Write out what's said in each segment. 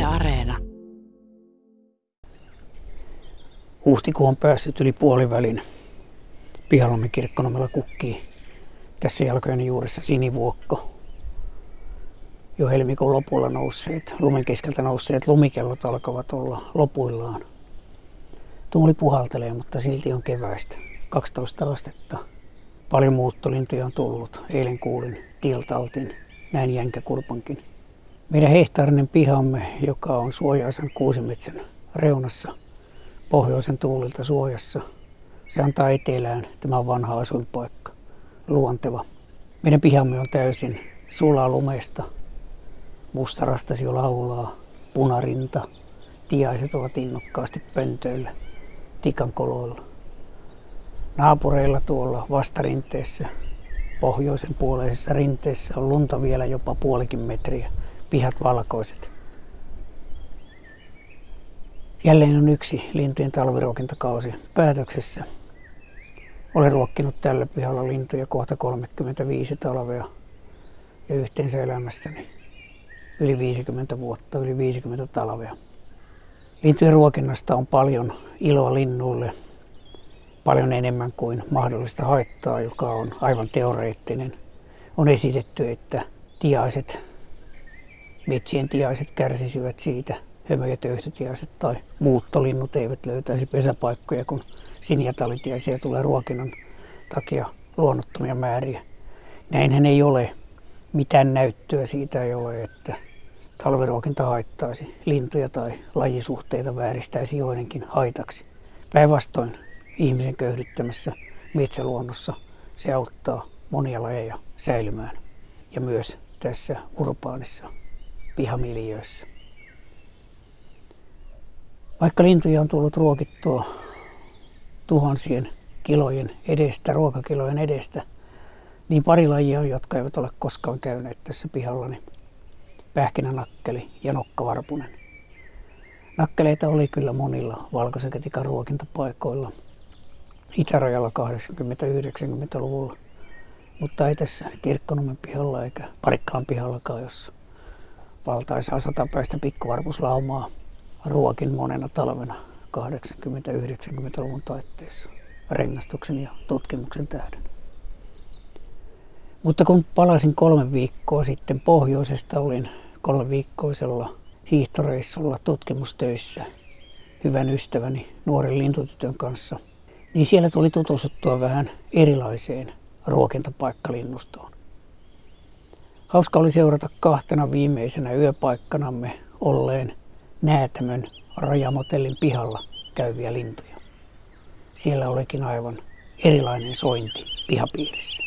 Areena. Huhtikuu on päässyt yli puolivälin. Pihallamme Kirkkonummella kukkii tässä jalkojeni juuressa sinivuokko. Jo helmikuun lopulla lumen keskeltä nousseet lumikellot alkavat olla lopuillaan. Tuuli puhaltelee, mutta silti on keväistä. 12 astetta. Paljon muuttolintuja on tullut. Eilen kuulin tiltaltin, näin jänkäkurpankin. Meidän hehtaarinen pihamme, joka on suojaisen kuusimetsän reunassa, pohjoisen tuulilta suojassa. Se antaa etelään, tämä on vanha asuinpaikka, luonteva. Meidän pihamme on täysin sulaa lumesta. Mustarastasi jo laulaa, punarinta, tiaiset ovat innokkaasti pöntöillä, tikankoloilla. Naapureilla tuolla vastarinteessä, pohjoisen puoleisessa rinteessä on lunta vielä jopa puolikin metriä, pihat valkoiset. Jälleen on yksi lintujen talviruokintakausi päätöksessä. Olen ruokkinut tällä pihalla lintuja kohta 35 talvea ja yhteensä elämässäni yli 50 vuotta, yli 50 talvea. Lintujen ruokinnasta on paljon iloa linnuille, paljon enemmän kuin mahdollista haittaa, joka on aivan teoreettinen. On esitetty, että metsien tiaiset kärsisivät siitä, hömö- ja töyhtötiaiset tai muuttolinnut eivät löytäisi pesäpaikkoja, kun sinijatalitiaisia tulee ruokinnan takia luonnottomia määriä. Näinhän ei ole. Mitään näyttöä siitä ei ole, että talviruokinta haittaisi lintuja tai lajisuhteita vääristäisi joidenkin haitaksi. Päinvastoin ihmisen köyhdyttämässä metsäluonnossa se auttaa monia lajeja säilymään ja myös tässä urbaanissa pihamiljöössä. Vaikka lintuja on tullut ruokittua tuhansien kilojen edestä, ruokakilojen edestä, niin pari lajia on, jotka eivät ole koskaan käyneet tässä pihallani. Pähkinänakkeli ja nokkavarpunen. Nakkeleita oli kyllä monilla valkoisäkätikan ruokintapaikoilla itärajalla 80-90-luvulla, mutta ei tässä Kirkkonummen pihalla eikä Parikkalan pihallakaan, jossa valtaisaa satapäistä pikkuvarpuslaumaa ruokin monena talvena 80-90-luvun taitteessa rengastuksen ja tutkimuksen tähden. Mutta kun palasin 3 viikkoa sitten pohjoisesta, olin 3-viikkoisella hiihtoreissulla tutkimustöissä hyvän ystäväni nuoren lintutytön kanssa, niin siellä tuli tutustuttua vähän erilaiseen ruokintapaikkalinnustoon. Hauska oli seurata 2 viimeisenä yöpaikkanamme olleen Näätämön rajamotellin pihalla käyviä lintuja. Siellä olikin aivan erilainen sointi pihapiirissä.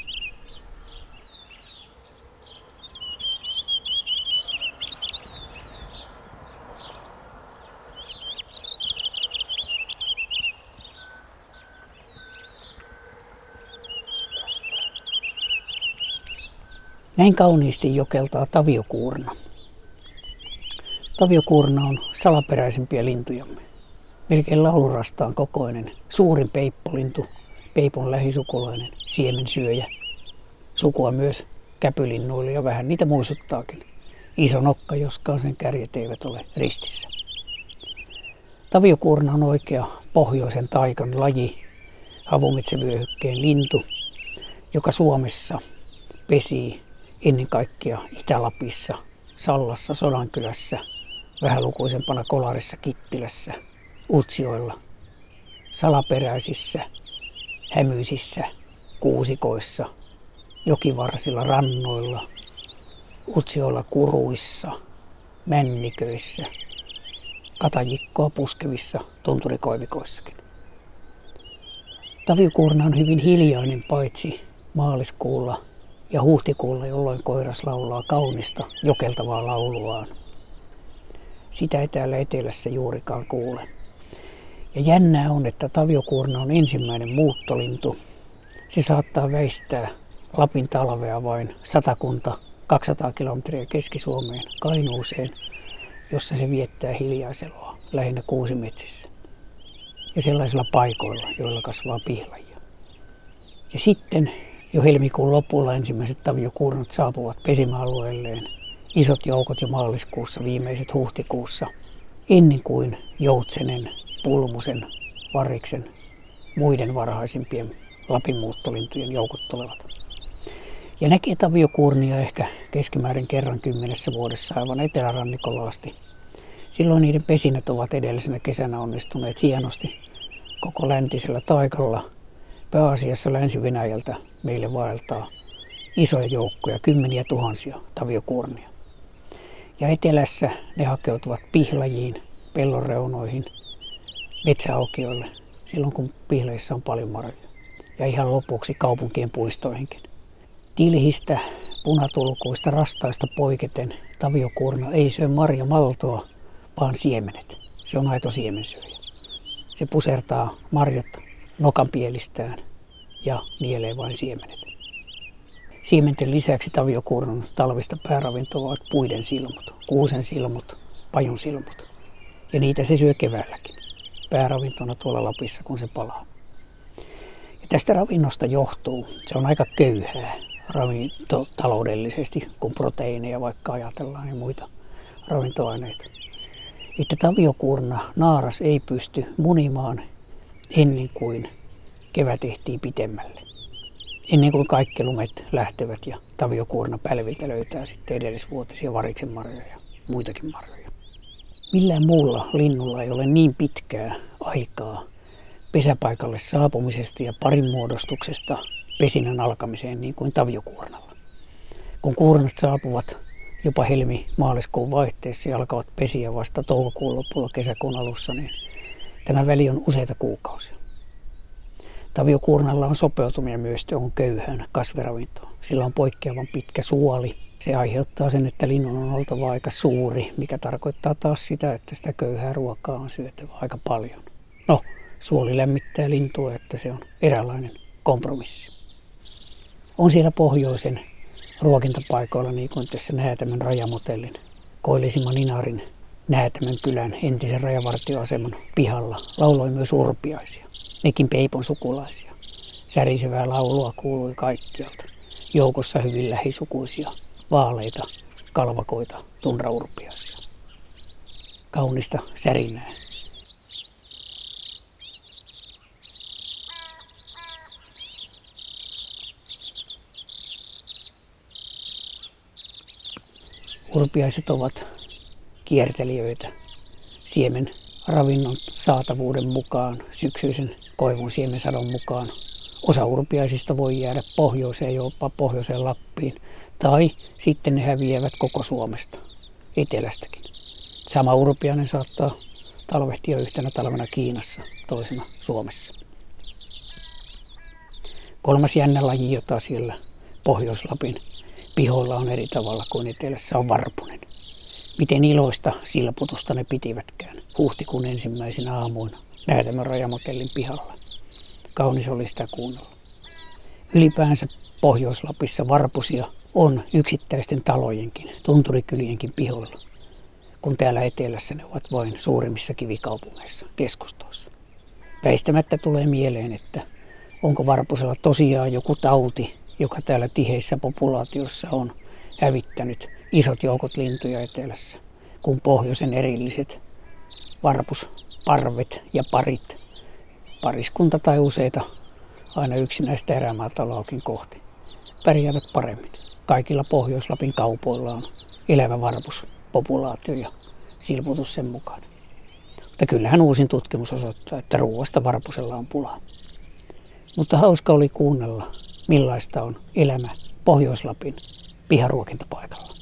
Näin kauniisti jokeltaa taviokuurna. Taviokuurna on salaperäisempiä lintujamme. Melkein laulurastaan kokoinen, suurin peippolintu, peipon lähisukulainen, siemensyöjä. Sukua myös käpylinnuille ja vähän niitä muistuttaakin. Iso nokka, joskaan sen kärjet eivät ole ristissä. Taviokuurna on oikea pohjoisen taikan laji, havumetsävyöhykkeen lintu, joka Suomessa pesii ennen kaikkea Itä-Lapissa, Sallassa, Sodankylässä, vähälukuisempana Kolarissa, Kittilässä, Utsjoella, salaperäisissä, hämyisissä, kuusikoissa, jokivarsilla, rannoilla, Utsjoella, kuruissa, männiköissä, katajikkoa puskevissa tunturikoivikoissakin. Taviokuurna on hyvin hiljainen paitsi maaliskuulla ja huhtikuulla, jolloin koiras laulaa kaunista, jokeltavaa lauluaan. Sitä ei täällä etelässä juurikaan kuule. Ja jännää on, että taviokuurna on ensimmäinen muuttolintu. Se saattaa väistää Lapin talvea vain 100-200 kilometriä Keski-Suomeen, Kainuuseen, jossa se viettää hiljaiseloa, lähinnä kuusimetsissä. Ja sellaisilla paikoilla, joilla kasvaa pihlajia. Ja sitten jo helmikuun lopulla ensimmäiset taviokuurnat saapuvat pesimäalueelleen isot joukot jo maaliskuussa, viimeiset huhtikuussa, ennen kuin joutsenen, pulmusen, variksen, muiden varhaisimpien Lapin muuttolintujen joukot tulevat. Ja näkee taviokuurnia ehkä keskimäärin kerran 10 vuodessa aivan etelärannikolla asti. Silloin niiden pesinät ovat edellisenä kesänä onnistuneet hienosti koko läntisellä taikalla. Pääasiassa Länsi-Venäjältä meille vaeltaa isoja joukkoja, kymmeniä tuhansia taviokuurnia. Ja etelässä ne hakeutuvat pihlajiin, pellon reunoihin, metsäaukioille, silloin kun pihlajissa on paljon marjoja. Ja ihan lopuksi kaupunkien puistoihinkin. Tilhistä, punatulkuista, rastaista poiketen taviokuurna ei syö marjamaltoa, vaan siemenet. Se on aito siemensyöjä. Se pusertaa marjat nokanpielistään ja nielee vain siemenet. Siementen lisäksi taviokuurnan talvista pääravintoa ovat puiden silmut, kuusen silmut, pajun silmut. Ja niitä se syö keväälläkin. Pääravintona tuolla Lapissa, kun se palaa. Ja tästä ravinnosta johtuu, se on aika köyhää ravintotaloudellisesti, kun proteiineja vaikka ajatellaan ja muita ravintoaineita. Että taviokuurna, naaras, ei pysty munimaan ennen kuin kevät ehtii pitemmälle. Ennen kuin kaikki lumet lähtevät ja taviokuurna pälviltä löytää sitten edellisvuotisia variksen marjoja ja muitakin marjoja. Millään muulla linnulla ei ole niin pitkää aikaa pesäpaikalle saapumisesta ja parin muodostuksesta pesinnän alkamiseen niin kuin taviokuurnalla. Kun kuurnat saapuvat jopa helmi-maaliskuun vaihteessa ja alkavat pesiä vasta toukokuun lopulla kesäkuun alussa, niin tämä väli on useita kuukausia. Taviokuurnalla on sopeutuminen myös tuohon köyhään kasviravintoon. Sillä on poikkeavan pitkä suoli. Se aiheuttaa sen, että linnun on oltava aika suuri, mikä tarkoittaa taas sitä, että sitä köyhää ruokaa on syötävä aika paljon. No, suoli lämmittää lintua, että se on eräänlainen kompromissi. On siellä pohjoisen ruokintapaikoilla, niin kuin tässä Näätämön rajamotellin, Koillisimman Inarin Näätämön kylän entisen rajavartioaseman pihalla, lauloi myös urpiaisia. Nekin peipon sukulaisia. Särisevää laulua kuului kaikkialta. Joukossa hyvin lähisukuisia, vaaleita, kalvakoita, tunraurpiaisia. Kaunista särinää. Urpiaiset ovat kiertelijöitä siemen ravinnon saatavuuden mukaan, syksyisen koivun siemensadon mukaan. Osa urpiaisista voi jäädä pohjoiseen, jopa pohjoiseen Lappiin, tai sitten ne häviävät koko Suomesta, etelästäkin. Sama urpiainen saattaa talvehtia yhtenä talvena Kiinassa, toisena Suomessa. Kolmas jännä laji, jota siellä Pohjois-Lapin pihoilla on eri tavalla kuin etelässä, on varpunen. Miten iloista silputusta ne pitivätkään huhtikuun ensimmäisinä aamuina Näätämön rajamotellin pihalla. Kaunis oli sitä kuunnella. Ylipäänsä Pohjois-Lapissa varpusia on yksittäisten talojenkin, tunturikyljenkin pihoilla, kun täällä etelässä ne ovat vain suurimmissa kivikaupungeissa, keskustoissa. Väistämättä tulee mieleen, että onko varpusella tosiaan joku tauti, joka täällä tiheissä populaatiossa on hävittänyt isot joukot lintuja etelässä, kun pohjoisen erilliset varpusparvet ja parit, pariskunta tai useita, aina yksinäistä erämaataloakin kohti, pärjäävät paremmin. Kaikilla Pohjois-Lapin kaupoilla on elävä varpuspopulaatio ja silputus sen mukaan. Mutta kyllähän uusin tutkimus osoittaa, että ruuasta varpusella on pulaa. Mutta hauska oli kuunnella, millaista on elämä Pohjois-Lapin piharuokintapaikalla.